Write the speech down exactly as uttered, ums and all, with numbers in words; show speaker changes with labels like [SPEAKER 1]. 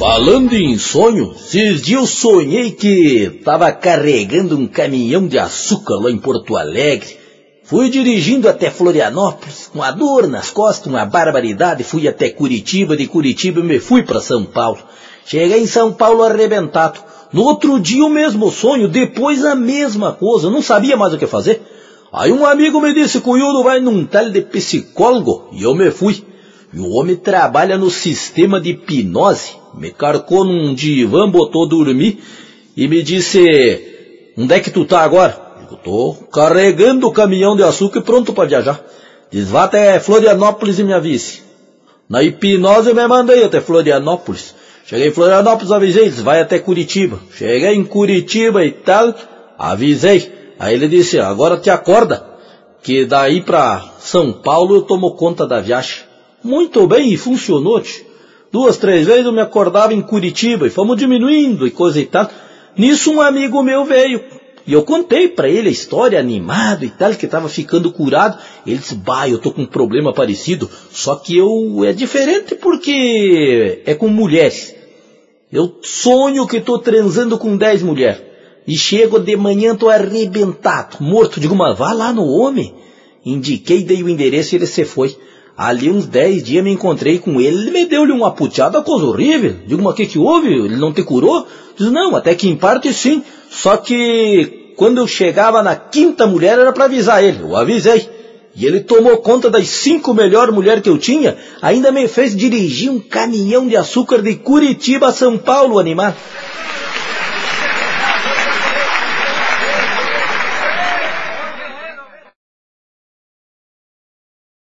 [SPEAKER 1] Falando em sonho, esses dias eu sonhei que tava carregando um caminhão de açúcar lá em Porto Alegre. Fui dirigindo até Florianópolis, com a dor nas costas, uma barbaridade. Fui até Curitiba, de Curitiba me fui para São Paulo. Cheguei em São Paulo arrebentado. No outro dia o mesmo sonho, depois a mesma coisa, não sabia mais o que fazer. Aí um amigo me disse, Cunhudo, vai num tal de psicólogo, e eu me fui. E o homem trabalha no sistema de hipnose. Me carcou num divã, botou dormir e me disse, onde é que tu tá agora? Eu tô carregando o caminhão de açúcar e pronto para viajar. Diz, vá até Florianópolis e me avise. Na hipnose eu me mandei até Florianópolis. Cheguei em Florianópolis, avisei, diz, vai até Curitiba. Cheguei em Curitiba e tal, avisei. Aí ele disse, agora te acorda, que daí pra São Paulo eu tomo conta da viagem. Muito bem, e funcionou, tch. Duas, três vezes eu me acordava em Curitiba e fomos diminuindo e coisa e tal. Nisso um amigo meu veio. E eu contei pra ele a história, animado e tal, que tava ficando curado. Ele disse, bah, eu tô com um problema parecido, só que eu é diferente porque é com mulheres. Eu sonho que tô transando com dez mulheres. E chego de manhã, tô arrebentado, morto. Digo, mas vá lá no homem. Indiquei, dei o endereço e ele se foi. Ali uns dez dias me encontrei com ele, ele me deu-lhe uma puteada, coisa horrível. Digo, mas o que que houve? Ele não te curou? Diz, não, até que em parte sim. Só que quando eu chegava na quinta mulher era para avisar ele. Eu avisei. E ele tomou conta das cinco melhores mulheres que eu tinha, ainda me fez dirigir um caminhão de açúcar de Curitiba a São Paulo, animado.